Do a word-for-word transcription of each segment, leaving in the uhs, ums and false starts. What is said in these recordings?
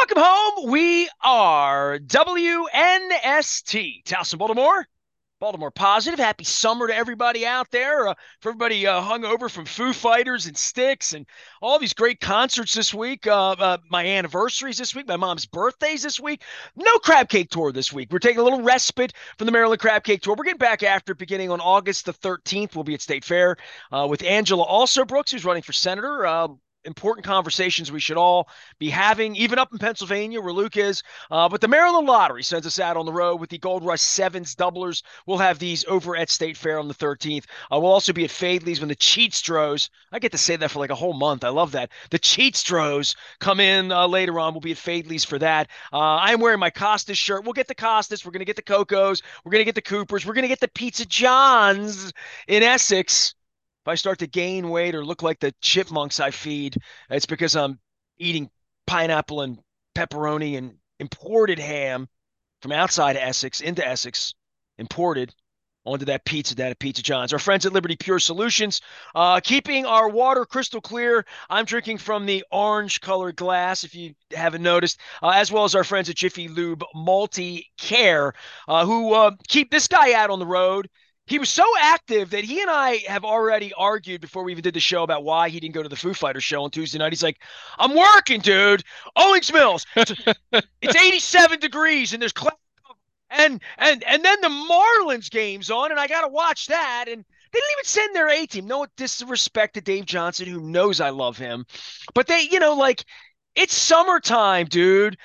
Welcome home. We are W N S T, Towson, Baltimore. Baltimore positive. Happy summer to everybody out there. Uh, for everybody uh, hung over from Foo Fighters and Styx and all these great concerts this week. Uh, uh, my anniversaries this week. My mom's birthdays this week. No Crab Cake Tour this week. We're taking a little respite from the Maryland Crab Cake Tour. We're getting back after it beginning on August the thirteenth. We'll be at State Fair uh, with Angela Also Brooks, who's running for senator. Uh, important conversations we should all be having, even up in Pennsylvania where Luke is. Uh, but the Maryland Lottery sends us out on the road with the Gold Rush Sevens doublers. We'll have these over at State Fair on the thirteenth. Uh, we'll also be at Fadley's when the Cheatstros, I get to say that for like a whole month. I love that. The Cheatstros come in uh, later on. We'll be at Fadley's for that. Uh, I'm wearing my Costas shirt. We'll get the Costas. We're going to get the Cocos. We're going to get the Coopers. We're going to get the Pizza Johns in Essex. If I start to gain weight or look like the chipmunks I feed, it's because I'm eating pineapple and pepperoni and imported ham from outside Essex into Essex, imported onto that pizza, that at Pizza John's. Our friends at Liberty Pure Solutions, uh, keeping our water crystal clear. I'm drinking from the orange colored glass, if you haven't noticed, uh, as well as our friends at Jiffy Lube Multi Care, uh, who uh, keep this guy out on the road. He was so active that he and I have already argued before we even did the show about why he didn't go to the Foo Fighters show on Tuesday night. He's like, I'm working, dude. Owings Mills. It's, it's eighty-seven degrees and there's clouds. And and and then the Marlins game's on, and I got to watch that. And they didn't even send their A team. No disrespect to Dave Johnson, who knows I love him. But they, you know, like, it's summertime, dude.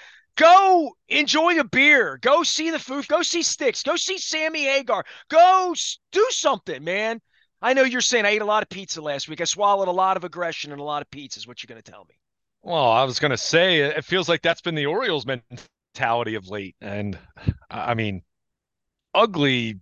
Go enjoy a beer. Go see the Foo. Go see Styx. Go see Sammy Hagar. Go do something, man. I know you're saying I ate a lot of pizza last week. I swallowed a lot of aggression and a lot of pizza is what you're going to tell me. Well, I was going to say it feels like that's been the Orioles' mentality of late. And I mean, ugly,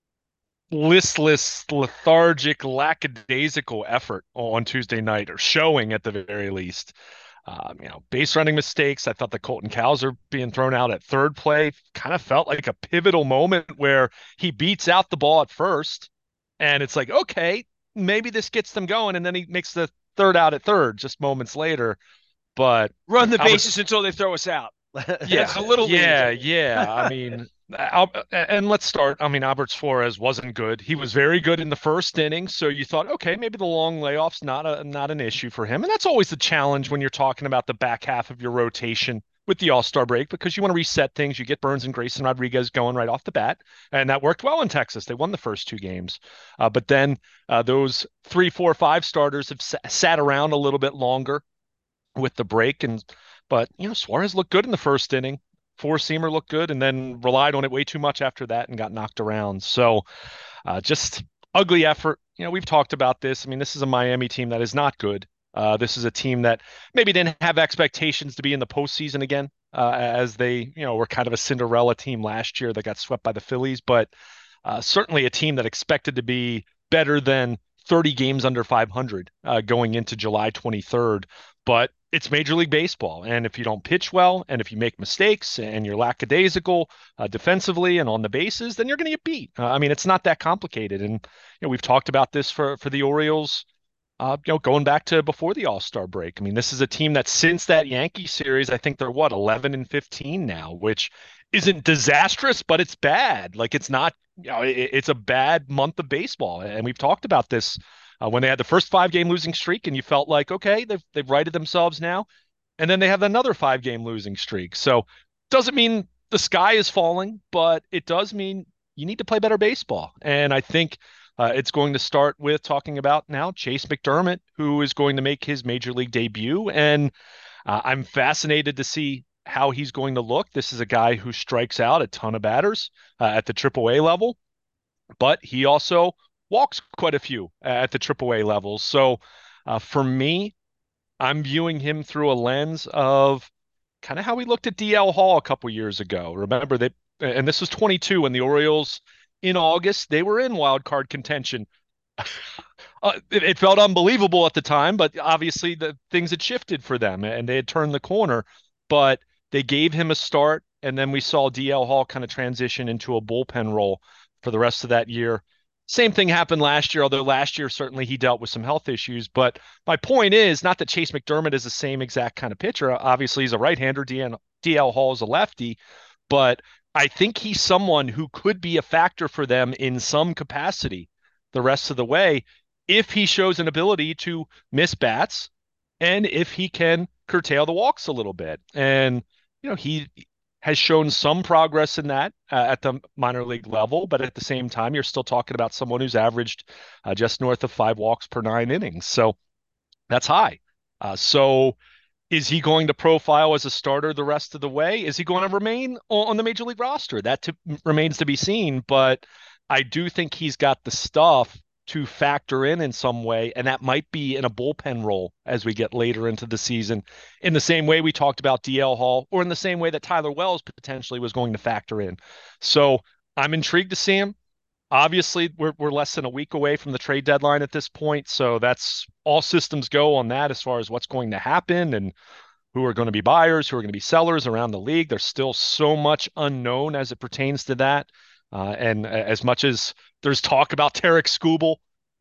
listless, lethargic, lackadaisical effort on Tuesday night, or showing at the very least. Um, you know, base running mistakes. I thought the Colton Cowser being thrown out at third play kind of felt like a pivotal moment where he beats out the ball at first. And it's like, okay, maybe this gets them going. And then he makes the third out at third just moments later. But Run the Albert, bases until they throw us out. That's yeah, a little yeah, league. yeah. I mean, Al- and let's start. I mean, Albert Suarez wasn't good. He was very good in the first inning, so you thought, okay, maybe the long layoff's not a not an issue for him. And that's always the challenge when you're talking about the back half of your rotation with the All-Star break, because you want to reset things. You get Burns and Grayson Rodriguez going right off the bat, and that worked well in Texas. They won the first two games, uh, but then uh, those three, four, five starters have s- sat around a little bit longer with the break. And but you know, Suarez looked good in the first inning. Four seamer looked good, and then relied on it way too much after that and got knocked around. So uh, just ugly effort. You know, we've talked about this. I mean, this is a Miami team that is not good. Uh, this is a team that maybe didn't have expectations to be in the postseason again, uh, as they, you know, were kind of a Cinderella team last year that got swept by the Phillies, but uh, certainly a team that expected to be better than thirty games under five hundred uh, going into July twenty-third. But it's Major League Baseball. And if you don't pitch well, and if you make mistakes and you're lackadaisical uh, defensively and on the bases, then you're going to get beat. Uh, I mean, it's not that complicated. And, you know, we've talked about this for, for the Orioles, uh, you know, going back to before the All-Star break. I mean, this is a team that since that Yankee series, I think they're what, eleven and fifteen now, which isn't disastrous, but it's bad. Like, it's not, you know, it, it's a bad month of baseball. And we've talked about this uh, when they had the first five game losing streak, and you felt like, okay, they've they've righted themselves now, and then they have another five game losing streak. So doesn't mean the sky is falling, but it does mean you need to play better baseball. And I think uh, it's going to start with talking about now Chase McDermott, who is going to make his major league debut, and uh, I'm fascinated to see how he's going to look. This is a guy who strikes out a ton of batters uh, at the triple A level, but he also walks quite a few at the triple A level. So uh, for me, I'm viewing him through a lens of kind of how we looked at D L Hall a couple years ago. Remember that, and this was twenty-two when the Orioles in August, they were in wild card contention. Uh, it, it felt unbelievable at the time, but obviously the things had shifted for them and they had turned the corner. But they gave him a start, and then we saw D L Hall kind of transition into a bullpen role for the rest of that year. Same thing happened last year, although last year certainly he dealt with some health issues. But my point is not that Chase McDermott is the same exact kind of pitcher. Obviously, he's a right-hander. D N, D L Hall is a lefty, but I think he's someone who could be a factor for them in some capacity the rest of the way if he shows an ability to miss bats and if he can curtail the walks a little bit. And you know, he has shown some progress in that uh, at the minor league level, but at the same time, you're still talking about someone who's averaged uh, just north of five walks per nine innings. So that's high. Uh, so is he going to profile as a starter the rest of the way? Is he going to remain on the major league roster? That to, remains to be seen, but I do think he's got the stuff to factor in in some way, and that might be in a bullpen role as we get later into the season, in the same way we talked about D L Hall, or in the same way that Tyler Wells potentially was going to factor in. So I'm intrigued to see him. Obviously, we're we're less than a week away from the trade deadline at this point, so that's all systems go on that as far as what's going to happen and who are going to be buyers, who are going to be sellers around the league. There's still so much unknown as it pertains to that. Uh, and as much as there's talk about Tarik Skubal,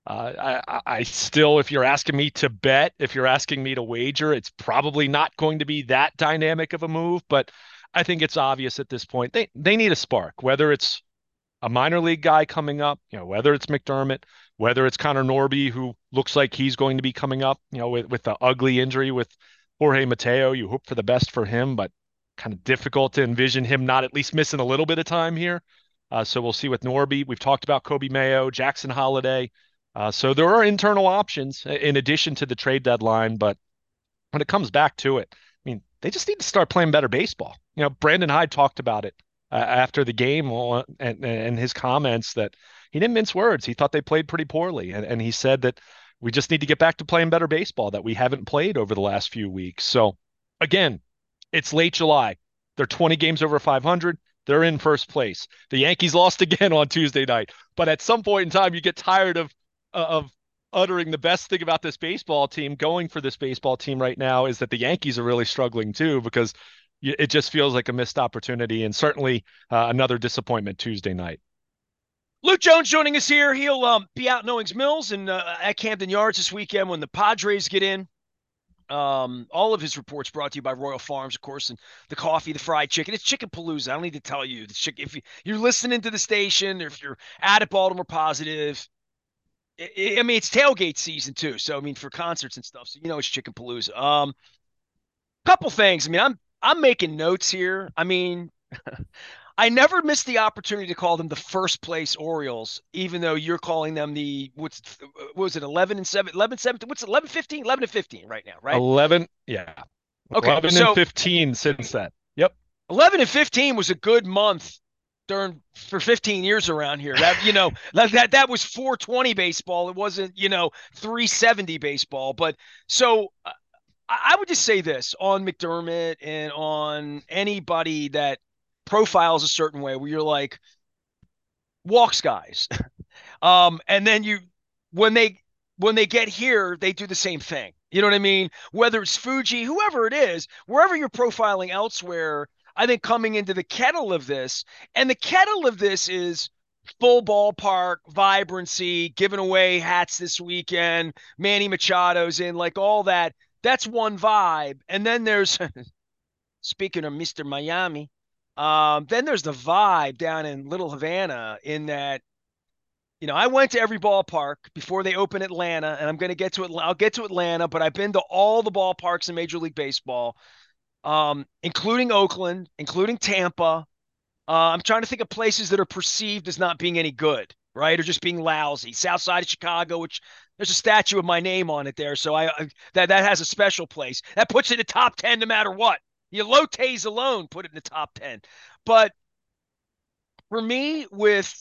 uh, I, I still, if you're asking me to bet, if you're asking me to wager, it's probably not going to be that dynamic of a move. But I think it's obvious at this point they they need a spark, whether it's a minor league guy coming up, you know, whether it's McDermott, whether it's Connor Norby, who looks like he's going to be coming up, you know, with, with the ugly injury with Jorge Mateo. You hope for the best for him, but kind of difficult to envision him not at least missing a little bit of time here. Uh, so we'll see with Norby. We've talked about Kobe Mayo, Jackson Holiday. Uh, so there are internal options in addition to the trade deadline. But when it comes back to it, I mean, they just need to start playing better baseball. You know, Brandon Hyde talked about it uh, after the game and, and his comments that he didn't mince words. He thought they played pretty poorly. And, and he said that we just need to get back to playing better baseball that we haven't played over the last few weeks. So again, it's late July. They're twenty games over five hundred. They're in first place. The Yankees lost again on Tuesday night. But at some point in time, you get tired of of uttering the best thing about this baseball team, going for this baseball team right now, is that the Yankees are really struggling too, because it just feels like a missed opportunity and certainly uh, another disappointment Tuesday night. Luke Jones joining us here. He'll um, be out in Owings Mills and uh, at Camden Yards this weekend when the Padres get in. Um, all of his reports brought to you by Royal Farms, of course, and the coffee, the fried chicken. It's Chicken Palooza. I don't need to tell you. The chicken, if you, you're listening to the station, or if you're at Baltimore Positive, it, I mean, it's tailgate season too. So, I mean, for concerts and stuff. So, you know, it's Chicken Palooza. Um, couple things. I mean, I'm I'm making notes here. I mean, I never missed the opportunity to call them the first place Orioles, even though you're calling them the, what's, what was it, eleven and seven, eleven, seventeen, what's it, eleven, fifteen, eleven and fifteen right now, right? eleven, yeah. Okay, eleven so and fifteen since then. Yep. eleven and fifteen was a good month during for fifteen years around here. That, you know, that, that, that was four twenty baseball. It wasn't, you know, three seventy baseball. But so uh, I would just say this on McDermott and on anybody that profiles a certain way where you're like, walks guys. um, and then you, when they, when they get here, they do the same thing. You know what I mean? Whether it's Fuji, whoever it is, wherever you're profiling elsewhere, I think coming into the kettle of this, and the kettle of this is full ballpark, vibrancy, giving away hats this weekend, Manny Machado's in, like all that. That's one vibe. And then there's, speaking of Mister Miami, um, then there's the vibe down in Little Havana in that, you know, I went to every ballpark before they open Atlanta, and I'm going to get to it. I'll get to Atlanta, but I've been to all the ballparks in Major League Baseball, um, including Oakland, including Tampa. Uh, I'm trying to think of places that are perceived as not being any good, right, or just being lousy. South side of Chicago, which there's a statue of my name on it there, so I, I that that has a special place. That puts it in the top ten no matter what. Elotes alone put it in the top ten. But for me, with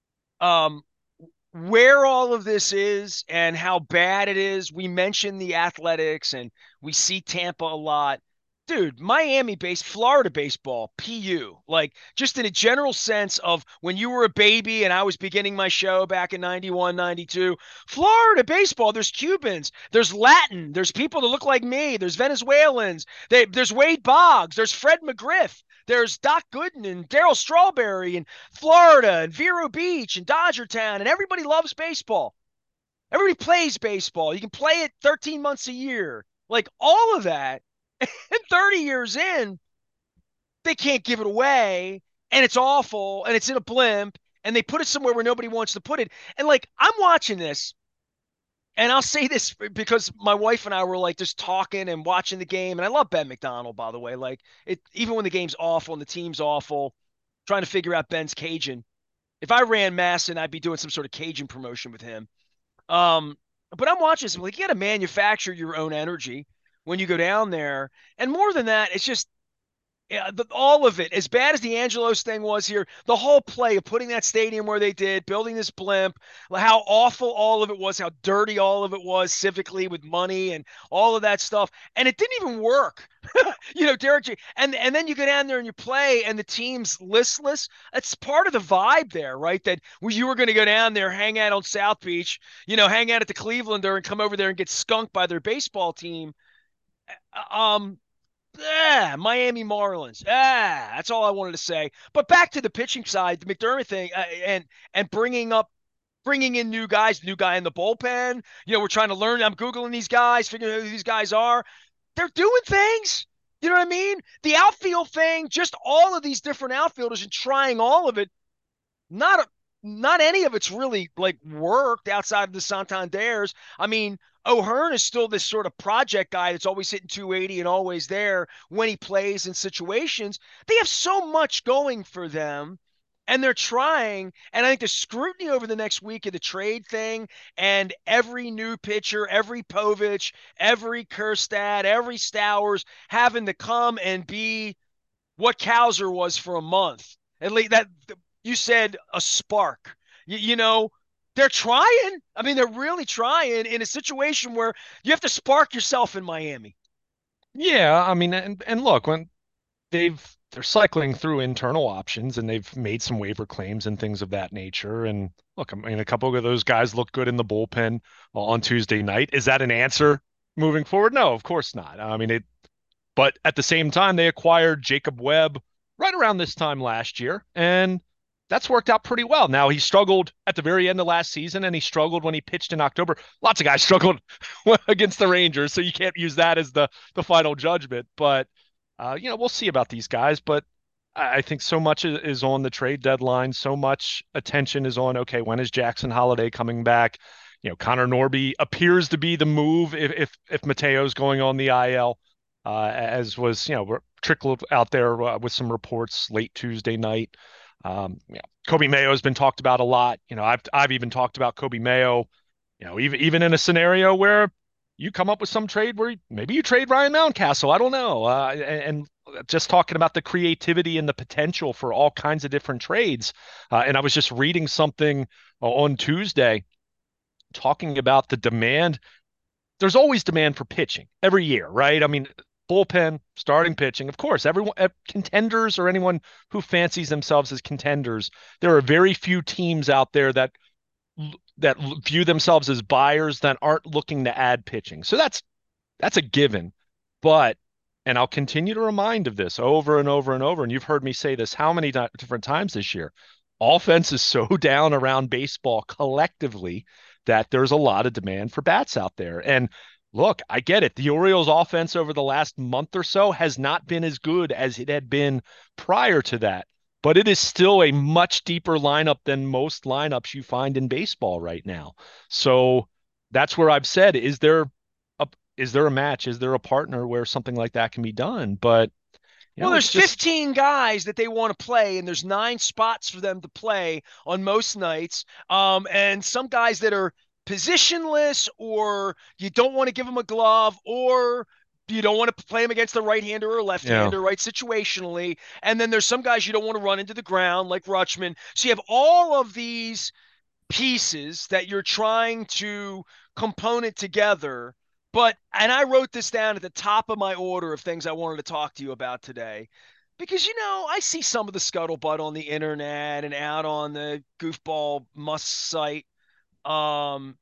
um, where all of this is and how bad it is, we mentioned the Athletics and we see Tampa a lot. Dude, Miami based, Florida baseball, P U, like just in a general sense of when you were a baby and I was beginning my show back in ninety-one, ninety-two, Florida baseball, there's Cubans, there's Latin, there's people that look like me, there's Venezuelans, they, there's Wade Boggs, there's Fred McGriff, There's Doc Gooden and Daryl Strawberry and Florida and Vero Beach and Dodger Town, and everybody loves baseball. Everybody plays baseball. You can play it thirteen months a year. Like all of that. And thirty years in, they can't give it away. And it's awful. And it's in a blimp. And they put it somewhere where nobody wants to put it. And like, I'm watching this. And I'll say this because my wife and I were like just talking and watching the game. And I love Ben McDonald, by the way. Like, it, even when the game's awful and the team's awful, trying to figure out Ben's Cajun. If I ran Masson, I'd be doing some sort of Cajun promotion with him. Um, but I'm watching this. Like, you got to manufacture your own energy when you go down there. And more than that, it's just yeah, the, all of it, as bad as the Angelos thing was here, the whole play of putting that stadium where they did, building this blimp, how awful all of it was, how dirty all of it was civically with money and all of that stuff. And it didn't even work. you know, Derek J. And, and then you go down there and you play and the team's listless. It's part of the vibe there, right? That well, you were going to go down there, hang out on South Beach, you know, hang out at the Clevelander and come over there and get skunked by their baseball team. Um, Yeah, Miami Marlins. Ah, that's all I wanted to say. But back to the pitching side, the McDermott thing, uh, and and bringing up, bringing in new guys, new guy in the bullpen. You know, we're trying to learn. I'm googling these guys, figuring out who these guys are. They're doing things. You know what I mean? The outfield thing, just all of these different outfielders and trying all of it. Not a, not any of it's really like worked outside of the Santanders. I mean, O'Hearn is still this sort of project guy that's always hitting two eighty and always there when he plays in situations. They have so much going for them and they're trying. And I think the scrutiny over the next week of the trade thing and every new pitcher, every Povich, every Kerstad, every Stowers having to come and be what Cowser was for a month. At least that you said a spark. You, you know, they're trying. I mean, they're really trying in a situation where you have to spark yourself in Miami. Yeah, I mean, and and look, when they've they're cycling through internal options and they've made some waiver claims and things of that nature. And look, I mean, a couple of those guys look good in the bullpen on Tuesday night. Is that an answer moving forward? No, of course not. I mean, it, but at the same time, they acquired Jacob Webb right around this time last year, and that's worked out pretty well. Now, he struggled at the very end of last season, and he struggled when he pitched in October. Lots of guys struggled against the Rangers, so you can't use that as the the final judgment. But uh, you know, we'll see about these guys. But I I think so much is on the trade deadline. So much attention is on, okay, when is Jackson Holiday coming back? You know, Connor Norby appears to be the move if if, if Mateo's going on the I L, uh, as was, you know, trickled out there uh, with some reports late Tuesday night. Um, yeah, Kobe Mayo has been talked about a lot. You know, I've I've even talked about Kobe Mayo. You know, even even in a scenario where you come up with some trade where maybe you trade Ryan Mountcastle. I don't know. Uh, and, and just talking about the creativity and the potential for all kinds of different trades. Uh, and I was just reading something on Tuesday talking about the demand. There's always demand for pitching every year, right? I mean, bullpen, starting pitching. Of course, everyone, contenders or anyone who fancies themselves as contenders, there are very few teams out there that that view themselves as buyers that aren't looking to add pitching. So that's that's a given. But and I'll continue to remind of this over and over and over. And you've heard me say this how many different times this year? Offense is so down around baseball collectively that there's a lot of demand for bats out there. And look, I get it. The Orioles offense over the last month or so has not been as good as it had been prior to that, but it is still a much deeper lineup than most lineups you find in baseball right now. So that's where I've said, is there a, is there a match? Is there a partner where something like that can be done? But you Well, know, there's it's just, fifteen guys that they want to play, and there's nine spots for them to play on most nights. Um, and some guys that are positionless, or you don't want to give them a glove, or you don't want to play them against the right hander or left yeah. hander, right? Situationally. And then there's some guys you don't want to run into the ground, like Rutschman. So you have all of these pieces that you're trying to component together. But, and I wrote this down at the top of my order of things I wanted to talk to you about today. Because, you know, I see some of the scuttlebutt on the internet and out on the goofball must site. Um,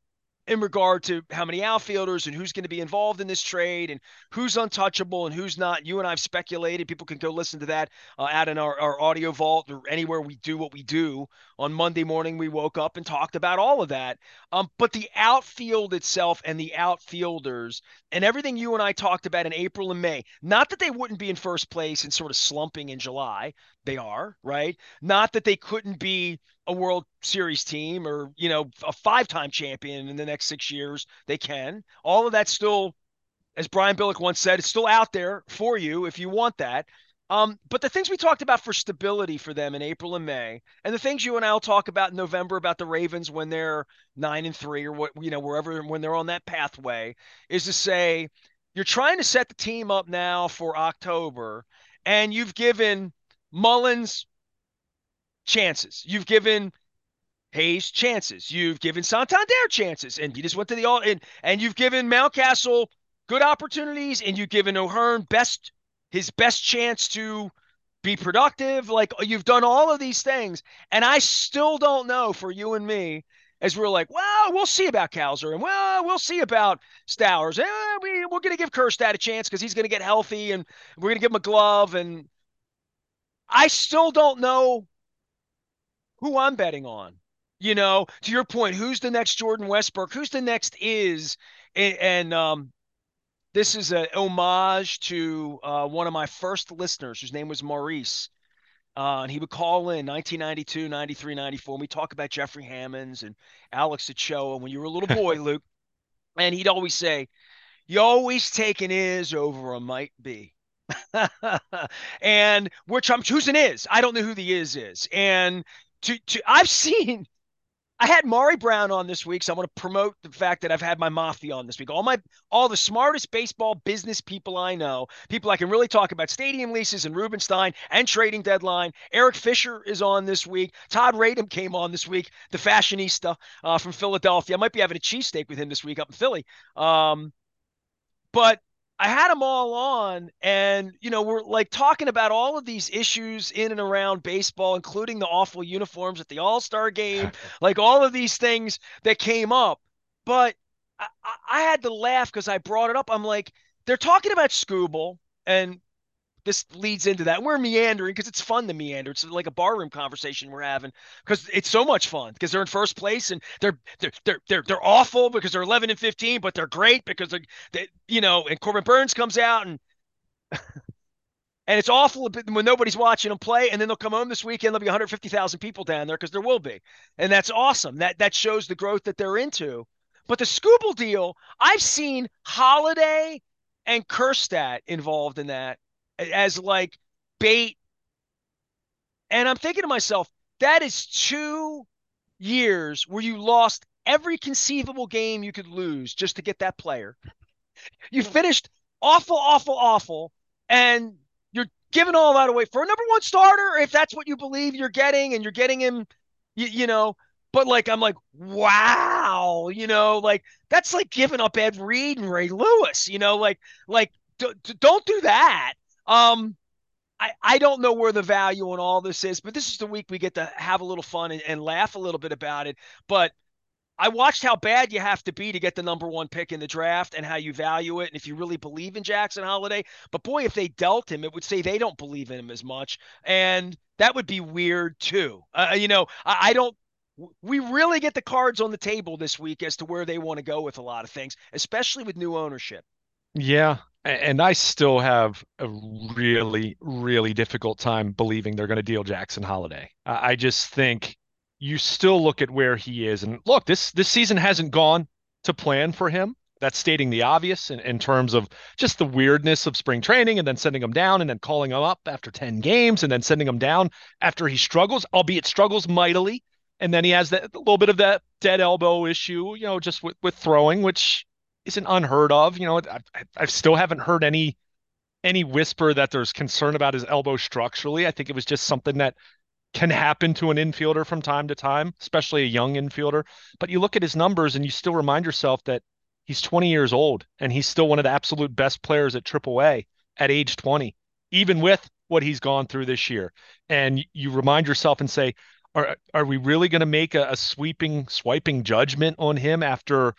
in regard to how many outfielders and who's going to be involved in this trade and who's untouchable and who's not. You and I have speculated. People can go listen to that uh, out in our, our audio vault or anywhere we do what we do. On Monday morning, we woke up and talked about all of that. Um, but the outfield itself and the outfielders and everything you and I talked about in April and May, not that they wouldn't be in first place and sort of slumping in July. They are, right? Not that they couldn't be a World Series team or, you know, a five-time champion in the next six years. They can. All of that's still, as Brian Billick once said, it's still out there for you if you want that. Um, but the things we talked about for stability for them in April and May, and the things you and I'll talk about in November about the Ravens when they're nine and three or what, you know, wherever, when they're on that pathway, is to say, you're trying to set the team up now for October, and you've given Mullins chances. You've given Hayes chances. You've given Santander chances, and you just went to the all and and you've given Mountcastle good opportunities, and you've given O'Hearn best his best chance to be productive. Like you've done all of these things, and I still don't know for you and me. As we're like, well, we'll see about Cowser, and well, we'll see about Stowers. Eh, we, we're going to give Kjerstad a chance because he's going to get healthy, and we're going to give him a glove. And I still don't know who I'm betting on. You know, to your point, who's the next Jordan Westbrook? Who's the next is? And, and um, this is an homage to uh, one of my first listeners whose name was Maurice. Uh, and he would call in nineteen ninety-two, ninety-three, ninety-four. And we talk about Jeffrey Hammonds and Alex Ochoa when you were a little boy, Luke. And he'd always say, you always take an is over a might be. And which I'm choosing is. I don't know who the is is. And to, to I've seen I had Maury Brown on this week, so I want to promote the fact that I've had my mafia on this week. All my all the smartest baseball business people I know, people I can really talk about stadium leases and Rubenstein and trading deadline. Eric Fisher is on this week. Todd Radom came on this week, the fashionista uh, from Philadelphia. I might be having a cheesesteak with him this week up in Philly. Um, but I had them all on, and you know, we're like talking about all of these issues in and around baseball, including the awful uniforms at the All-Star game, like all of these things that came up. But I, I had to laugh because I brought it up. I'm like, they're talking about Skubal, and this leads into that. We're meandering because it's fun to meander. It's like a barroom conversation we're having because it's so much fun because they're in first place and they're they're they're they're, they're awful because they're eleven and fifteen, but they're great because they're, they, you know, and Corbin Burns comes out and and it's awful when nobody's watching them play, and then they'll come home this weekend. There'll be one hundred fifty thousand people down there because there will be, and that's awesome. That that shows the growth that they're into. But the Skubal deal, I've seen Holiday and Kjerstad involved in that as like bait. And I'm thinking to myself, that is two years where you lost every conceivable game you could lose just to get that player. You finished awful, awful, awful, and you're giving all that away for a number one starter, if that's what you believe you're getting, and you're getting him, you, you know. But like, I'm like, wow, you know, like that's like giving up Ed Reed and Ray Lewis, you know, like, like d- d- don't do that. Um, I, I don't know where the value in all this is, but this is the week we get to have a little fun and, and laugh a little bit about it. But I watched how bad you have to be to get the number one pick in the draft and how you value it and if you really believe in Jackson Holiday. But boy, if they dealt him, it would say they don't believe in him as much. And that would be weird too. Uh, you know, I, I don't, we really get the cards on the table this week as to where they want to go with a lot of things, especially with new ownership. Yeah. And I still have a really, really difficult time believing they're going to deal Jackson Holiday. I just think you still look at where he is. And look, this this season hasn't gone to plan for him. That's stating the obvious in, in terms of just the weirdness of spring training and then sending him down and then calling him up after ten games and then sending him down after he struggles, albeit struggles mightily. And then he has that a little bit of that dead elbow issue, you know, just with, with throwing, which isn't unheard of. You know, I, I still haven't heard any any whisper that there's concern about his elbow structurally. I think it was just something that can happen to an infielder from time to time, especially a young infielder. But you look at his numbers and you still remind yourself that he's twenty years old and he's still one of the absolute best players at triple A at age twenty, even with what he's gone through this year. And you remind yourself and say, are, are we really going to make a, a sweeping, swiping judgment on him after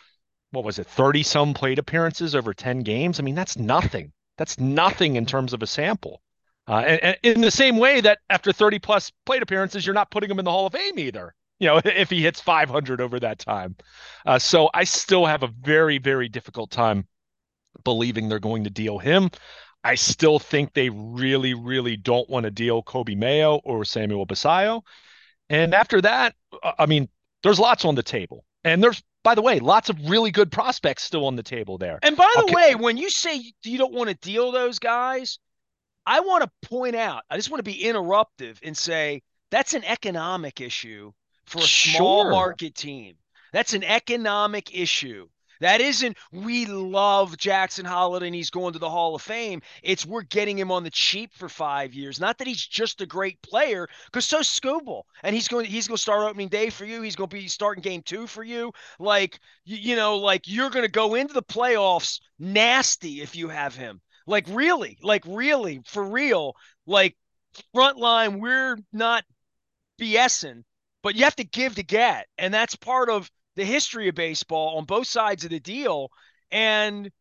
what was it, thirty some plate appearances over ten games. I mean, that's nothing. That's nothing in terms of a sample. Uh, and, and in the same way that after thirty plus plate appearances, you're not putting him in the Hall of Fame either, you know, if he hits five hundred over that time. Uh, so I still have a very, very difficult time believing they're going to deal him. I still think they really, really don't want to deal Kobe Mayo or Samuel Basayo. And after that, uh, I mean, there's lots on the table. And there's, by the way, lots of really good prospects still on the table there. And by the Okay, way, when you say you don't want to deal those guys, I want to point out, I just want to be interruptive and say that's an economic issue for a small sure. market team. That's an economic issue. That isn't, we love Jackson Holliday and he's going to the Hall of Fame. It's we're getting him on the cheap for five years. Not that he's just a great player, because so's Skubal. And he's going he's going to start opening day for you. He's going to be starting game two for you. Like, you, you know, like you're going to go into the playoffs nasty if you have him. Like really, like really, for real, like front line, we're not BSing, but you have to give to get. And that's part of the history of baseball on both sides of the deal. And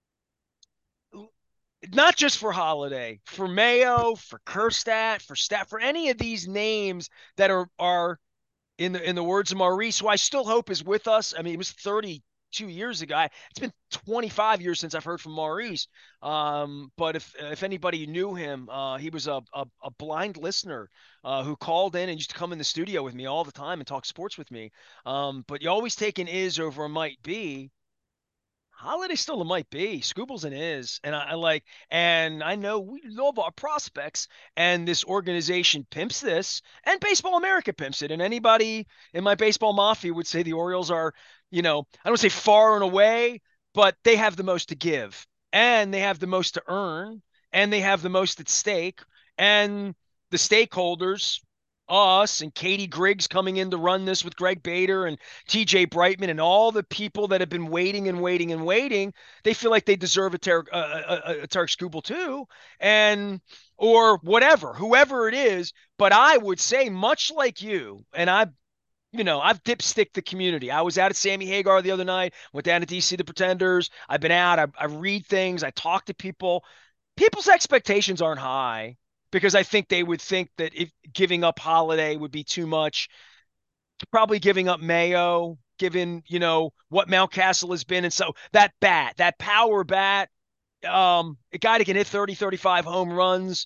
not just for Holiday, for Mayo, for Kerstad, for Stat, for any of these names that are are in the in the words of Maurice, who I still hope is with us. I mean, it was thirty-two years ago. It's been twenty-five years since I've heard from Maurice. Um, but if if anybody knew him, uh, he was a, a, a blind listener uh, who called in and used to come in the studio with me all the time and talk sports with me. Um, but you always take an is over a might be. Holiday still a might be. Scooble's an is. And I, I like, and I know we love our prospects, and this organization pimps this, and Baseball America pimps it. And anybody in my baseball mafia would say the Orioles are, you know, I don't say far and away, but they have the most to give, and they have the most to earn, and they have the most at stake. And the stakeholders, us and Katie Griggs coming in to run this with Greg Bader and T J Brightman and all the people that have been waiting and waiting and waiting, they feel like they deserve a Tarek, a, a, a Tarek Skubal too, and or whatever, whoever it is. But I would say, much like you, and I, you know, I've dipsticked the community. I was out at Sammy Hagar the other night, went down to D C the Pretenders. I've been out. I, I read things. I talk to people. People's expectations aren't high because I think they would think that if giving up Holiday would be too much, probably giving up Mayo, given, you know, what Mountcastle has been. And so that bat, that power bat, um, a guy that can hit thirty, thirty-five home runs,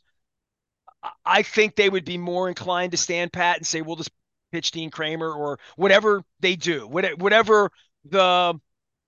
I think they would be more inclined to stand pat and say, we'll just pitch Dean Kramer or whatever they do, whatever the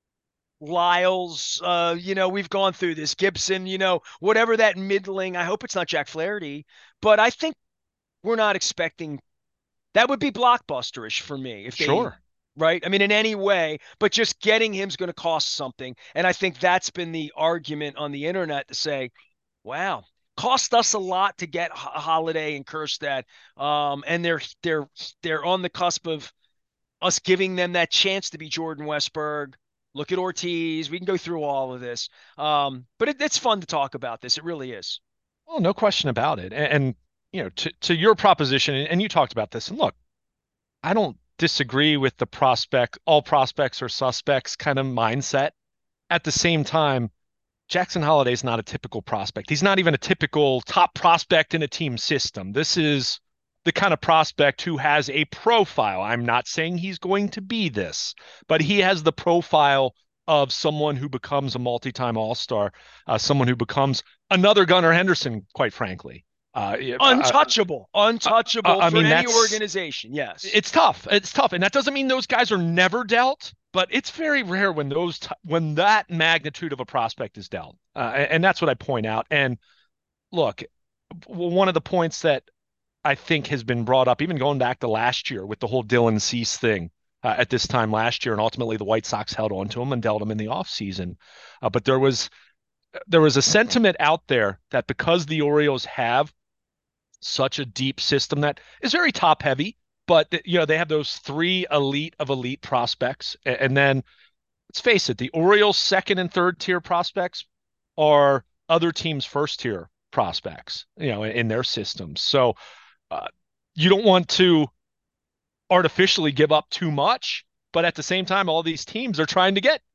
Lyles, uh, you know, we've gone through this. Gibson, you know, whatever that middling. I hope it's not Jack Flaherty, but I think we're not expecting that would be blockbusterish for me if they, Sure. right? I mean, in any way, but just getting him's going to cost something. And I think that's been the argument on the internet to say, wow, cost us a lot to get Holiday and Kerstad. Um, and they're they're they're on the cusp of us giving them that chance to be Jordan Westberg. Look at Ortiz. We can go through all of this. Um, but it, it's fun to talk about this. It really is. Well, no question about it. And, and you know, to, to your proposition, and you talked about this, and look, I don't disagree with the prospect, all prospects are suspects kind of mindset. At the same time, Jackson Holliday is not a typical prospect. He's not even a typical top prospect in a team system. This is the kind of prospect who has a profile. I'm not saying he's going to be this, but he has the profile of someone who becomes a multi-time All-Star, uh, someone who becomes another Gunnar Henderson, quite frankly. Uh, uh, Untouchable, uh, untouchable I for mean, any that's organization. Yes. it's tough. It's tough, and that doesn't mean those guys are never dealt, but it's very rare when those t- when that magnitude of a prospect is dealt, uh, and that's what I point out. And look, one of the points that I think has been brought up, even going back to last year with the whole Dylan Cease thing uh, at this time last year, and ultimately the White Sox held on to him and dealt him in the offseason. Uh, but there was there was a sentiment out there that because the Orioles have such a deep system that is very top heavy, but you know they have those three elite of elite prospects, and then let's face it, the Orioles second and third tier prospects are other teams' first tier prospects, you know, in their systems. So uh, you don't want to artificially give up too much, but at the same time, all these teams are trying to get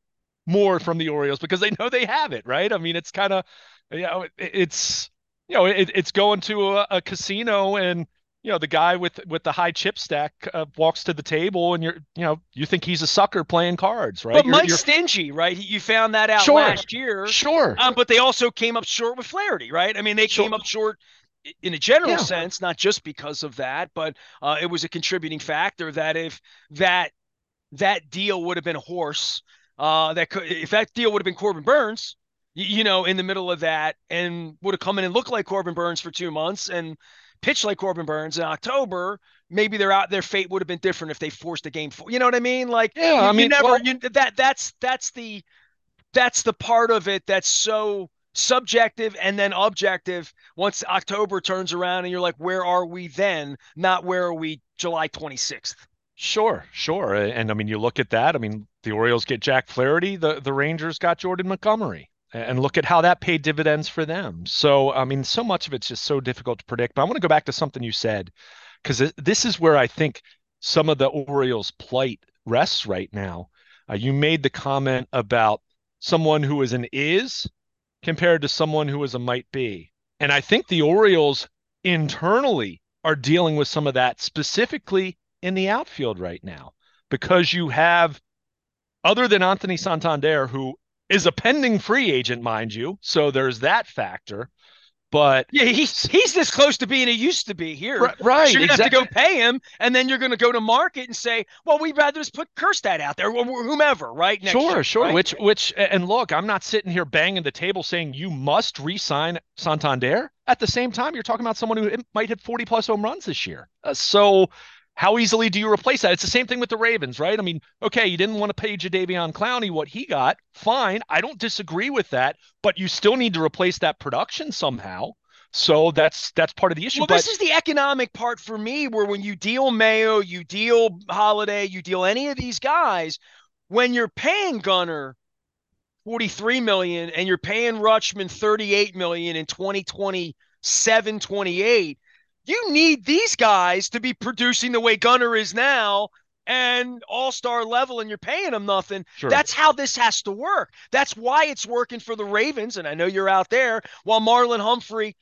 more from the Orioles because they know they have it, right? I mean, it's kind of, you know, it, it's, you know, it, it's going to a, a casino and, you know, the guy with with the high chip stack uh, walks to the table and you're, you know, you think he's a sucker playing cards, right? But You're, Mike's you're stingy, right? You found that out sure, last year. sure, Um, but they also came up short with Flaherty, right? I mean, they sure. came up short in a general Yeah, sense, not just because of that, but uh, it was a contributing factor that if that that deal would have been a horse, uh, that could if that deal would have been Corbin Burns, you, you know, in the middle of that, and would have come in and looked like Corbin Burns for two months and pitched like Corbin Burns in October, maybe their out their fate would have been different if they forced a game four. You know what I mean? Like yeah. you, I you mean, never well, you that that's that's the that's the part of it that's so subjective and then objective once October turns around and you're like, where are we then? Not where are we July twenty-sixth. sure, sure. And I mean, you look at that. I mean, the Orioles get Jack Flaherty, the the Rangers got Jordan Montgomery. And look at how that paid dividends for them. So, I mean, so much of it's just so difficult to predict. But I want to go back to something you said, because this is where I think some of the Orioles' plight rests right now. Uh, you made the comment about someone who is an is compared to someone who is a might be. And I think the Orioles internally are dealing with some of that specifically in the outfield right now because you have, other than Anthony Santander, who is a pending free agent, mind you. So there's that factor. But Yeah, he's he's this close to being a used to be here. right, right, You're gonna have to go exactly. pay him, and then you're gonna go to market and say, "Well, we'd rather just put Kerstad out there, or whomever, right next year, Sure, sure. right?" Which, which, and look, I'm not sitting here banging the table saying you must re-sign Santander. At the same time, you're talking about someone who might hit forty plus home runs this year. Uh, so, how easily do you replace that? It's the same thing with the Ravens, right? I mean, okay, you didn't want to pay Jadeveon Clowney what he got. Fine, I don't disagree with that, but you still need to replace that production somehow. So that's that's part of the issue. Well, But this is the economic part for me, where when you deal Mayo, you deal Holiday, you deal any of these guys, when you're paying Gunner forty-three million dollars and you're paying Rutschman thirty-eight million dollars in twenty twenty-seven, twenty-eight, you need these guys to be producing the way Gunner is now and all-star level, and you're paying them nothing. sure, That's how this has to work. That's why it's working for the Ravens, and I know you're out there, while Marlon Humphrey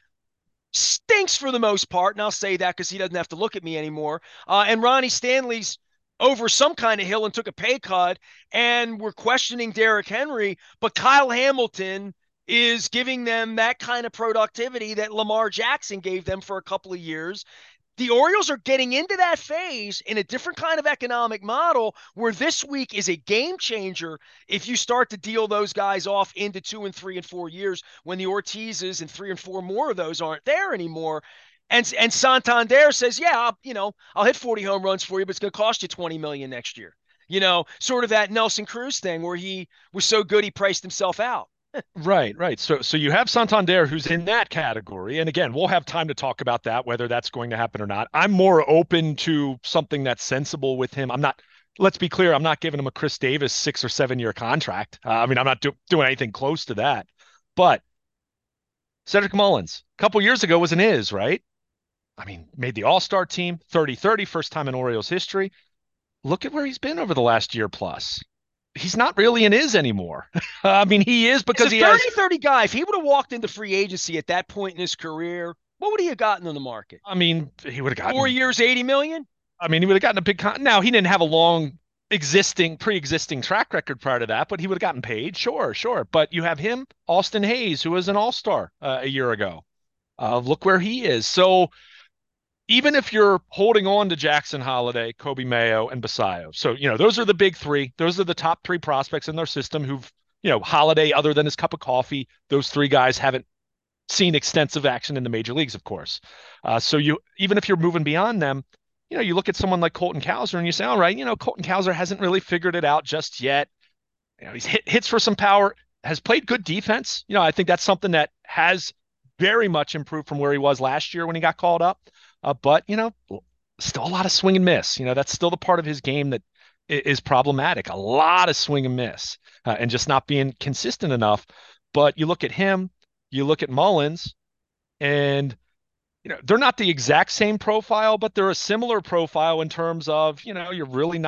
stinks for the most part, and I'll say that because he doesn't have to look at me anymore. Uh, and Ronnie Stanley's over some kind of hill and took a pay cut, and we're questioning Derrick Henry, but Kyle Hamilton is giving them that kind of productivity that Lamar Jackson gave them for a couple of years. The Orioles are getting into that phase in a different kind of economic model where this week is a game changer if you start to deal those guys off into two and three and four years when the Ortizes and three and four more of those aren't there anymore. And and Santander says, yeah, I'll, you know, I'll hit forty home runs for you, but it's going to cost you twenty million dollars next year. You know, sort of that Nelson Cruz thing where he was so good he priced himself out. right, right. So, so you have Santander who's in that category, and again, we'll have time to talk about that, whether that's going to happen or not. I'm more open to something that's sensible with him. I'm not. Let's be clear. I'm not giving him a Chris Davis six or seven year contract. Uh, I mean, I'm not do, doing anything close to that. But Cedric Mullins, a couple years ago, was an is right. I mean, made the All Star team, thirty thirty, first time in Orioles history. Look at where he's been over the last year plus. He's not really an is anymore. I mean, he is As a because he has. thirty thirty guy, if he would have walked into free agency at that point in his career, what would he have gotten in the market? I mean, he would have Four gotten. years, eighty million? I mean, he would have gotten a big. Con- now he didn't have a long existing, pre-existing track record prior to that, but he would have gotten paid. Sure, sure. But you have him, Austin Hayes, who was an All Star uh, a year ago. Uh, look where he is. So even if you're holding on to Jackson Holiday, Kobe Mayo, and Basayo, so you know those are the big three. Those are the top three prospects in their system who've, you know, Holiday, other than his cup of coffee, those three guys haven't seen extensive action in the major leagues, of course. Uh, so you, even if you're moving beyond them, you know, you look at someone like Colton Cowser and you say, all right, you know, Colton Cowser hasn't really figured it out just yet. You know, he's hit hits for some power, has played good defense. You know, I think that's something that has very much improved from where he was last year when he got called up. Uh, but, you know, still a lot of swing and miss. You know, that's still the part of his game that is problematic. A lot of swing and miss uh, and just not being consistent enough. But you look at him, you look at Mullins, and you know they're not the exact same profile, but they're a similar profile in terms of, you know, you're really not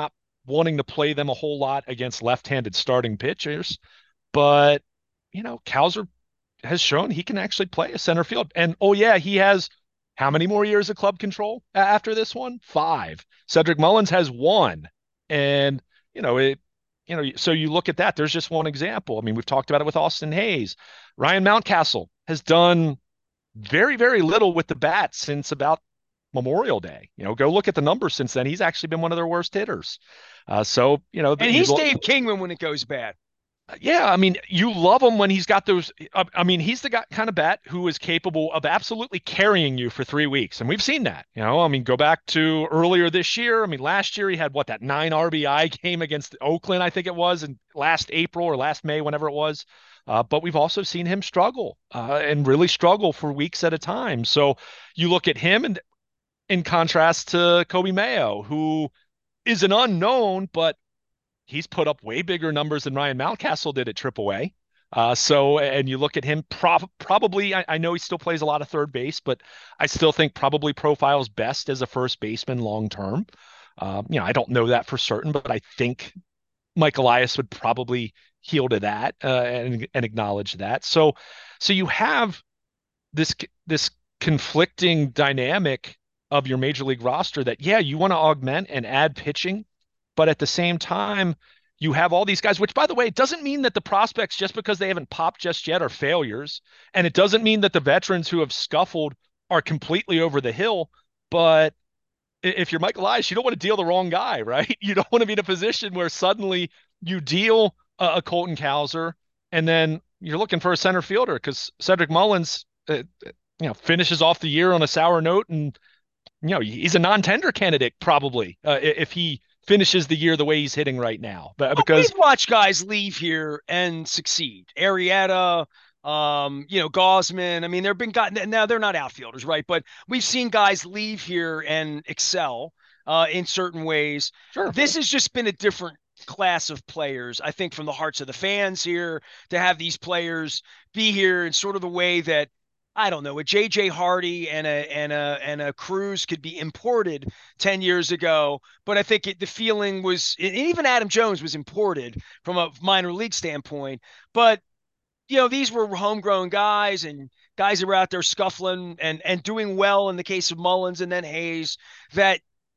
wanting to play them a whole lot against left-handed starting pitchers. But, you know, Cowser has shown he can actually play a center field. And oh yeah, he has how many more years of club control after this one? Five. Cedric Mullins has one. And, you know, it, you know, so you look at that, there's just one example. I mean, we've talked about it with Austin Hayes. Ryan Mountcastle has done very, very little with the bat since about Memorial Day. You know, go look at the numbers since then. He's actually been one of their worst hitters. Uh, so, you know, And he's Dave Kingman when it goes bad. Yeah, I mean, you love him when he's got those. I mean, he's the guy, kind of bat who is capable of absolutely carrying you for three weeks, and we've seen that. You know, I mean, go back to earlier this year. I mean, last year he had what, that nine R B I game against Oakland, I think it was, and last April or last May, whenever it was. Uh, but we've also seen him struggle uh, and really struggle for weeks at a time. So you look at him, and in contrast to Kobe Mayo, who is an unknown, but he's put up way bigger numbers than Ryan Mountcastle did at triple A. Uh, so, and you look at him, prob- probably, I, I know he still plays a lot of third base, but I still think probably profiles best as a first baseman long term. Um, you know, I don't know that for certain, but I think Mike Elias would probably heal to that uh, and, and acknowledge that. So, so you have this this conflicting dynamic of your major league roster that, yeah, you want to augment and add pitching, but at the same time, you have all these guys, which, by the way, it doesn't mean that the prospects, just because they haven't popped just yet, are failures. And it doesn't mean that the veterans who have scuffled are completely over the hill. But if you're Michael Elias, you don't want to deal the wrong guy, right? You don't want to be in a position where suddenly you deal a, a Colton Cowser and then you're looking for a center fielder because Cedric Mullins, uh, you know, finishes off the year on a sour note, and you know he's a non-tender candidate probably uh, if he finishes the year the way he's hitting right now. But Well, because we've watched guys leave here and succeed. Arrieta, um, you know, Gosman. I mean, they've been gotten now they're not outfielders, right? But we've seen guys leave here and excel uh, in certain ways. sure, This has just been a different class of players, I think, from the hearts of the fans here to have these players be here in sort of the way that I don't know, a J J Hardy and a and a and a Cruz could be imported ten years ago, but I think it, the feeling was, and even Adam Jones was imported from a minor league standpoint. But you know, these were homegrown guys and guys that were out there scuffling and and doing well in the case of Mullins and then Hayes. That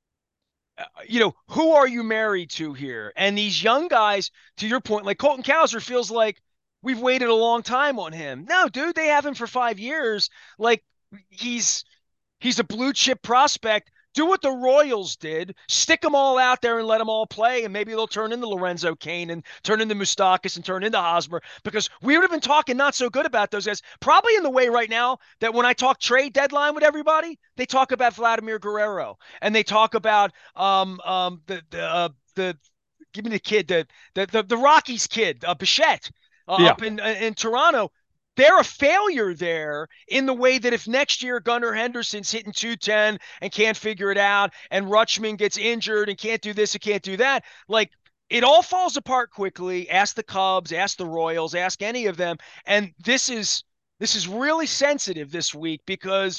uh, you know, who are you married to here? And these young guys, to your point, like Colton Cowser feels like we've waited a long time on him. No, dude, they have him for five years. Like he's he's a blue chip prospect. Do what the Royals did. Stick them all out there and let them all play, and maybe they'll turn into Lorenzo Cain and turn into Moustakas and turn into Hosmer, because we would have been talking not so good about those guys. Probably in the way right now that when I talk trade deadline with everybody, they talk about Vladimir Guerrero and they talk about um um the the uh, the give me the kid the the the, the Rockies kid uh, Bichette uh, yeah, up in uh, in Toronto. They're a failure there in the way that if next year Gunnar Henderson's hitting two ten and can't figure it out, and Rutschman gets injured and can't do this and can't do that, like it all falls apart quickly. Ask the Cubs, ask the Royals, ask any of them. And this is this is really sensitive this week because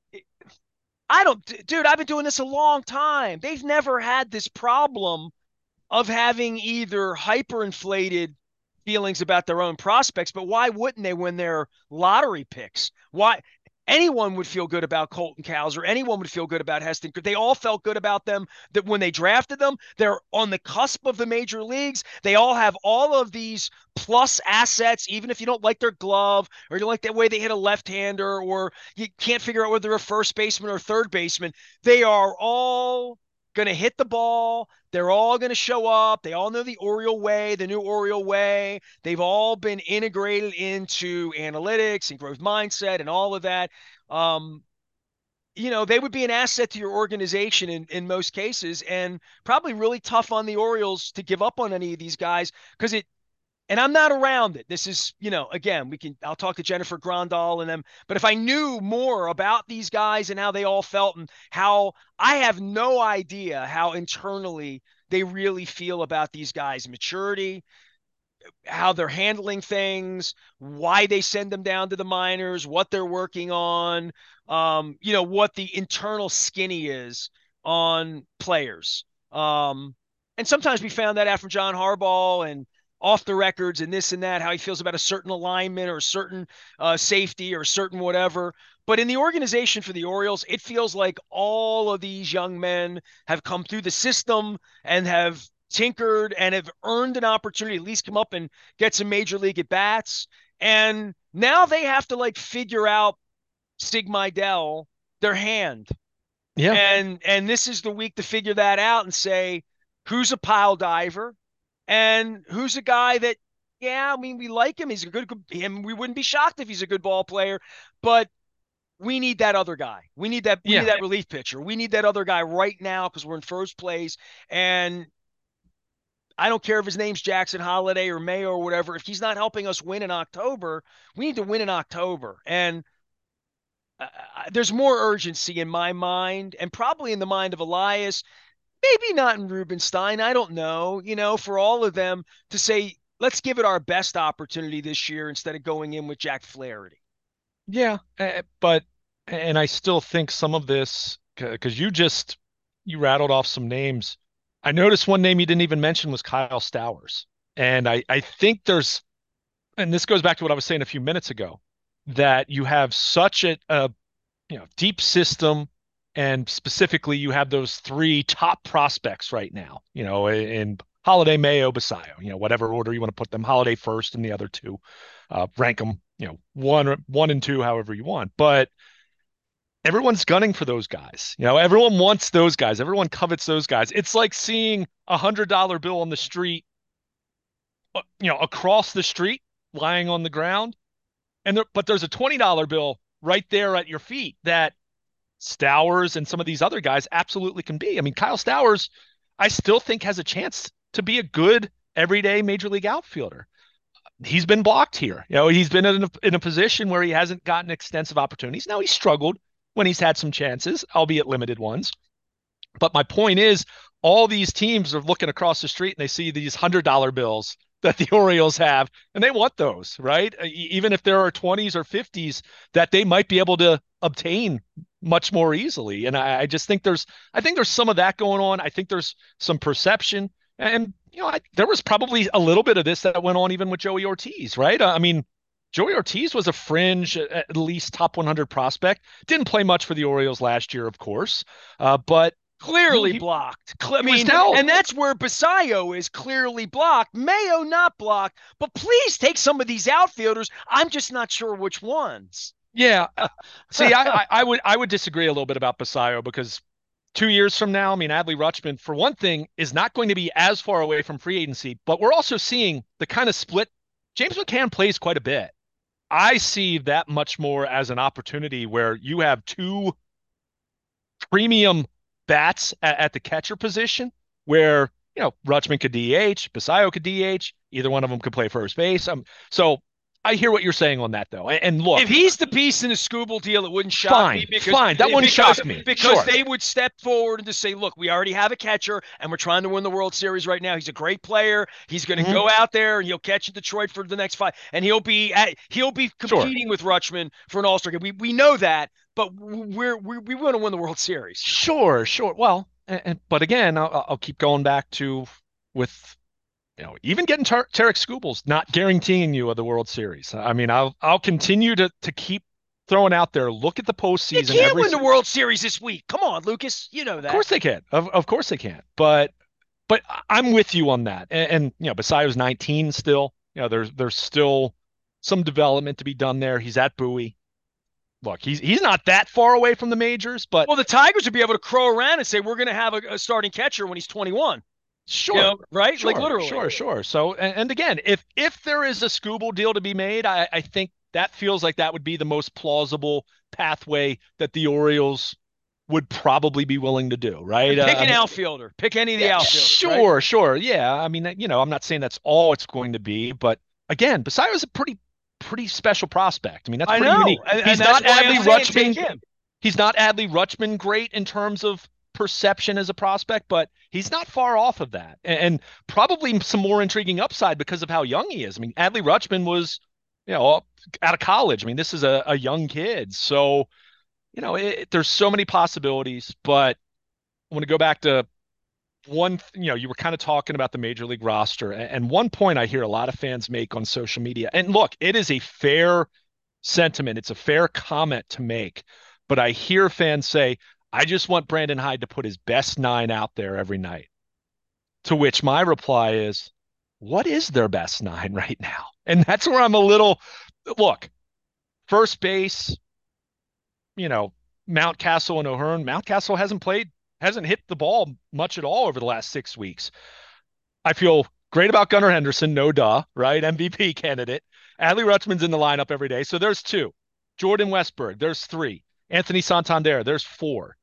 I don't, dude, I've been doing this a long time. They've never had this problem of having either hyperinflated feelings about their own prospects, but why wouldn't they when they're lottery picks? Why anyone would feel good about Colton Cowser, anyone would feel good about Heston. They all felt good about them that when they drafted them, they're on the cusp of the major leagues. They all have all of these plus assets, even if you don't like their glove or you don't like the way they hit a left-hander or you can't figure out whether they're a first baseman or third baseman. They are all going to hit the ball. They're all going to show up. They all know the Oriole way, the new Oriole way. They've all been integrated into analytics and growth mindset and all of that. Um, you know, they would be an asset to your organization in, in most cases, and probably really tough on the Orioles to give up on any of these guys because it, and I'm not around it. This is, you know, again, we can, I'll talk to Jennifer Grandal and them, but if I knew more about these guys and how they all felt and how I have no idea how internally they really feel about these guys' maturity, how they're handling things, why they send them down to the minors, what they're working on, um, you know, what the internal skinny is on players. Um, and sometimes we found that out from John Harbaugh and off the records and this and that, how he feels about a certain alignment or a certain uh, safety or a certain whatever. But in the organization for the Orioles, it feels like all of these young men have come through the system and have tinkered and have earned an opportunity to at least come up and get some major league at bats. And now they have to like figure out Sig Mejdal, their hand. Yeah. And and this is the week to figure that out and say who's a pile diver and who's a guy that, yeah, I mean, we like him. He's a good him. We wouldn't be shocked if he's a good ball player, but we need that other guy. We need that. We Yeah. need that relief pitcher. We need that other guy right now because we're in first place. And I don't care if his name's Jackson Holiday or Mayo or whatever. If he's not helping us win in October, we need to win in October. And uh, there's more urgency in my mind, and probably in the mind of Elias. Maybe not in Rubenstein. I don't know. You know, for all of them to say, let's give it our best opportunity this year instead of going in with Jack Flaherty. Yeah, uh, but and I still think some of this because you just you rattled off some names. I noticed one name you didn't even mention was Kyle Stowers, and I I think there's and this goes back to what I was saying a few minutes ago that you have such a, a you know deep system, and specifically you have those three top prospects right now. You know, in Holiday, Mayo, Basayo. You know, whatever order you want to put them. Holiday first, and the other two, uh, rank them. You know, one one and two, however you want. But everyone's gunning for those guys. You know, everyone wants those guys. Everyone covets those guys. It's like seeing a hundred dollar bill on the street, uh, you know, across the street, lying on the ground, and there, but there's a twenty dollar bill right there at your feet that Stowers and some of these other guys absolutely can be. I mean, Kyle Stowers, I still think has a chance to be a good everyday major league outfielder. He's been blocked here. You know, he's been in a, in a position where he hasn't gotten extensive opportunities. Now he's struggled when he's had some chances, albeit limited ones. But my point is, all these teams are looking across the street and they see these hundred dollar bills that the Orioles have, and they want those, right? Even if there are twenties or fifties that they might be able to obtain much more easily. And I, I just think there's, I think there's some of that going on. I think there's some perception, and you know, I, there was probably a little bit of this that went on even with Joey Ortiz, right? I mean, Joey Ortiz was a fringe, at least top one hundred prospect. Didn't play much for the Orioles last year, of course, uh, but clearly he, blocked. I mean, dealt. and that's where Basayo is clearly blocked. Mayo not blocked, but please take some of these outfielders. I'm just not sure which ones. Yeah. See, I, I, I would I would disagree a little bit about Basayo because two years from now, I mean, Adley Rutschman, for one thing, is not going to be as far away from free agency, but we're also seeing the kind of split. James McCann plays quite a bit. I see that much more as an opportunity where you have two premium bats at, at the catcher position where, you know, Rutschman could D H, Basayo could D H, either one of them could play first base. Um, so I hear what you're saying on that, though. And, and look, if he's the piece in a Skubal deal, it wouldn't shock fine, me. Because, fine, that wouldn't because, shock me. Because sure. they would step forward and just say, look, we already have a catcher, and we're trying to win the World Series right now. He's a great player. He's going to mm-hmm. go out there, and he'll catch in Detroit for the next five, and he'll be at, he'll be competing sure. with Rutschman for an All-Star game. We we know that, but we're, we're we want to win the World Series. Sure, sure. Well, and, and, but again, I'll, I'll keep going back to with – you know, even getting Tar- Tarik Skubal's not guaranteeing you of the World Series. I mean, I'll I'll continue to to keep throwing out there. Look at the postseason. They can't win the World Series this week. Come on, Lucas. You know that. Of course they can. Of of course they can. But but I'm with you on that. And, and you know, Basayo's nineteen still. You know, there's there's still some development to be done there. He's at Bowie. Look, he's he's not that far away from the majors, but well, the Tigers would be able to crow around and say we're going to have a, a starting catcher when he's twenty-one. Sure. You know, right? Sure, like literally. Sure, sure. So, and, and again, if if there is a Skubal deal to be made, I, I think that feels like that would be the most plausible pathway that the Orioles would probably be willing to do, right? And pick uh, an outfielder. Pick any of the yeah, outfielders. Sure, right? sure. Yeah. I mean, you know, I'm not saying that's all it's going to be, but again, Basayo's a pretty pretty special prospect. I mean, that's pretty I know. unique. And, he's and not Adley Rutschman. He's not Adley Rutschman great in terms of perception as a prospect, but he's not far off of that, and, and probably some more intriguing upside because of how young he is. I mean, Adley Rutschman was, you know, out of college. I mean, this is a, a young kid, so you know, it, there's so many possibilities. But I want to go back to one, you know, you were kind of talking about the major league roster, and one point I hear a lot of fans make on social media, and look, it is a fair sentiment, it's a fair comment to make, but I hear fans say, I just want Brandon Hyde to put his best nine out there every night. To which my reply is, what is their best nine right now? And that's where I'm a little, look, first base, you know, Mountcastle and O'Hearn. Mountcastle hasn't played, hasn't hit the ball much at all over the last six weeks. I feel great about Gunnar Henderson, no duh, right? M V P candidate. Adley Rutschman's in the lineup every day. So there's two. Jordan Westburg, there's three. Anthony Santander, there's four.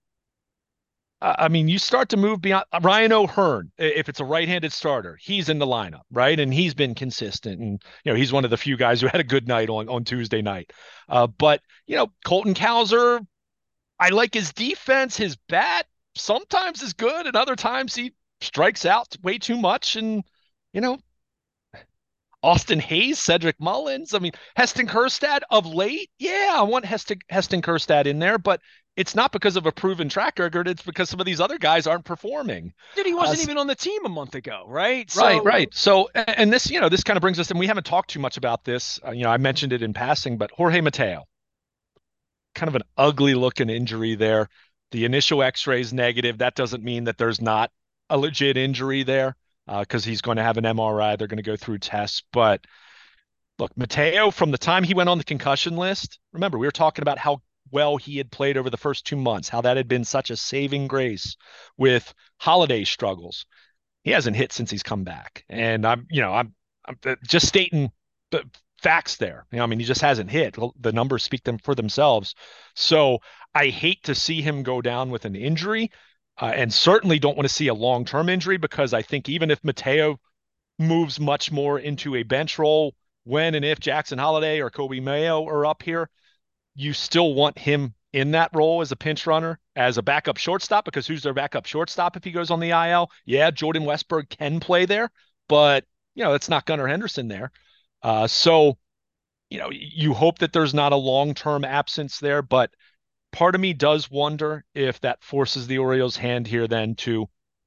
I mean, you start to move beyond Ryan O'Hearn. If it's a right-handed starter, he's in the lineup, right? And he's been consistent. And, you know, he's one of the few guys who had a good night on, on Tuesday night. Uh, but, you know, Colton Cowser, I like his defense. His bat sometimes is good, and other times he strikes out way too much. And, you know, Austin Hayes, Cedric Mullins. I mean, Heston Kjerstad of late. Yeah, I want Heston, Heston Kjerstad in there, but it's not because of a proven track record. It's because some of these other guys aren't performing. Dude, he wasn't uh, even on the team a month ago, right? Right, So, right. So, and this, you know, this kind of brings us, and we haven't talked too much about this. Uh, you know, I mentioned it in passing, but Jorge Mateo, kind of an ugly looking injury there. The initial x-ray is negative. That doesn't mean that there's not a legit injury there, because uh, he's going to have an M R I. They're going to go through tests. But look, Mateo, from the time he went on the concussion list, remember, we were talking about how well he had played over the first two months, how that had been such a saving grace with holiday struggles. He hasn't hit since he's come back. And I'm, you know, I'm, I'm just stating the facts there. You know, I mean, he just hasn't hit. The numbers speak them for themselves. So I hate to see him go down with an injury, uh, and certainly don't want to see a long-term injury, because I think even if Mateo moves much more into a bench role when and if Jackson Holliday or Kobe Mayo are up here, you still want him in that role as a pinch runner, as a backup shortstop, because who's their backup shortstop if he goes on the I L? Yeah, Jordan Westburg can play there, but, you know, it's not Gunnar Henderson there. Uh, so, you know, you hope that there's not a long-term absence there, but part of me does wonder if that forces the Orioles' hand here then to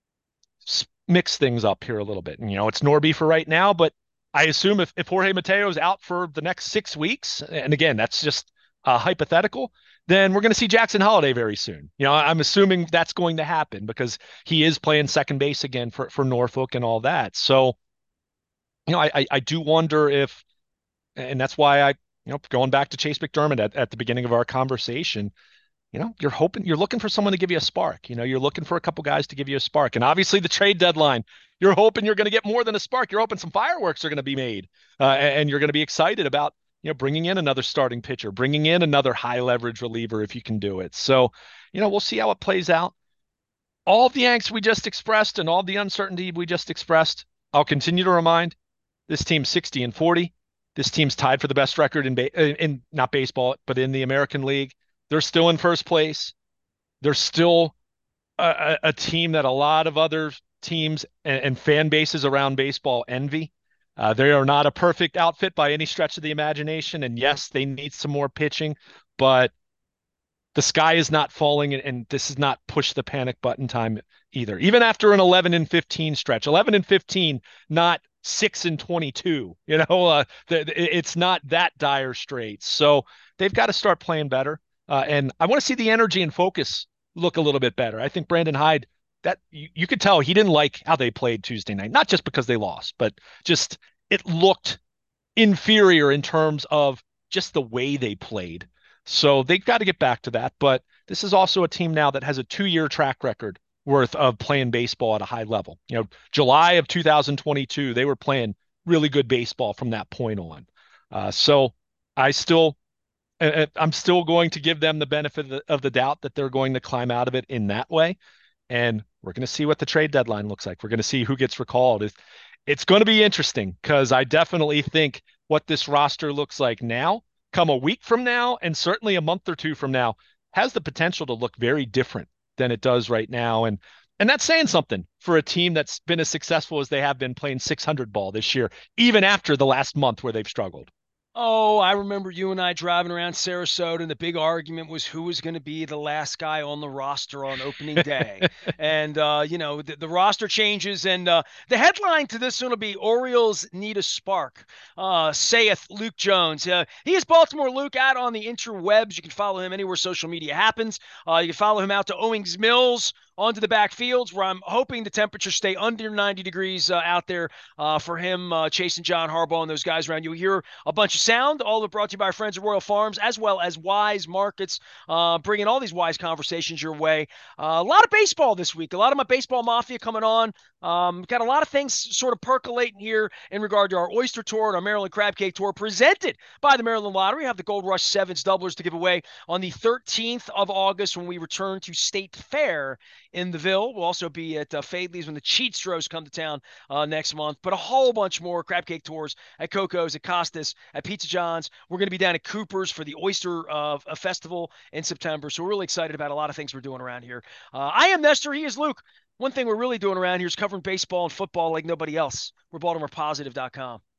mix things up here a little bit. And, you know, it's Norby for right now, but I assume if, if Jorge Mateo is out for the next six weeks, and again, that's just uh, hypothetical, then we're going to see Jackson Holliday very soon. You know, I'm assuming that's going to happen because he is playing second base again for, for Norfolk and all that. So, you know, I, I do wonder if, and that's why I, you know, going back to Chase McDermott at, at the beginning of our conversation, you know, you're hoping, you're looking for someone to give you a spark. You know, you're looking for a couple guys to give you a spark. And obviously the trade deadline, you're hoping you're going to get more than a spark. You're hoping some fireworks are going to be made, uh, and you're going to be excited about, you know, bringing in another starting pitcher, bringing in another high leverage reliever if you can do it. So, you know, we'll see how it plays out. All the angst we just expressed and all the uncertainty we just expressed, I'll continue to remind, this team's sixty and forty. This team's tied for the best record in, ba- in not baseball, but in the American League. They're still in first place. They're still a, a team that a lot of other teams and, and fan bases around baseball envy. Uh, they are not a perfect outfit by any stretch of the imagination. And yes, they need some more pitching, but the sky is not falling, and, and this is not push the panic button time either. Even after an eleven and fifteen stretch, eleven and fifteen, not six and twenty-two, you know, uh, the, the, it's not that dire straits. So they've got to start playing better. Uh, and I want to see the energy and focus look a little bit better. I think Brandon Hyde, that you, you could tell he didn't like how they played Tuesday night, not just because they lost, but just it looked inferior in terms of just the way they played. So they've got to get back to that. But this is also a team now that has a two-year track record worth of playing baseball at a high level. You know, July of two thousand twenty-two, they were playing really good baseball from that point on. Uh, so I still, I'm still going to give them the benefit of the, of the doubt that they're going to climb out of it in that way. And we're going to see what the trade deadline looks like. We're going to see who gets recalled. It's, it's going to be interesting because I definitely think what this roster looks like now, come a week from now, and certainly a month or two from now, has the potential to look very different than it does right now. And and that's saying something for a team that's been as successful as they have been playing six hundred ball this year, even after the last month where they've struggled. Oh, I remember you and I driving around Sarasota, and the big argument was who was going to be the last guy on the roster on opening day. And, uh, you know, the, the roster changes, and uh, the headline to this one will be Orioles need a spark, uh, saith Luke Jones. Uh, he is Baltimore Luke out on the interwebs. You can follow him anywhere social media happens. Uh, you can follow him out to Owings Mills onto the backfields, where I'm hoping the temperatures stay under ninety degrees uh, out there uh, for him uh, chasing John Harbaugh and those guys around. You'll hear a bunch of sound, all of it brought to you by our friends at Royal Farms, as well as Wise Markets, uh, bringing all these wise conversations your way. Uh, a lot of baseball this week, a lot of my baseball mafia coming on. Um, got a lot of things sort of percolating here in regard to our Oyster Tour and our Maryland Crab Cake Tour, presented by the Maryland Lottery. We have the Gold Rush Sevens doublers to give away on the thirteenth of August when we return to State Fair in the Ville. We'll also be at uh, Fadley's when the Cheatstros come to town uh, next month. But a whole bunch more crab cake tours at Coco's, at Costas, at Pizza John's. We're going to be down at Cooper's for the Oyster uh, Festival in September. So we're really excited about a lot of things we're doing around here. Uh, I am Nestor. He is Luke. One thing we're really doing around here is covering baseball and football like nobody else. We're Baltimore Positive dot com.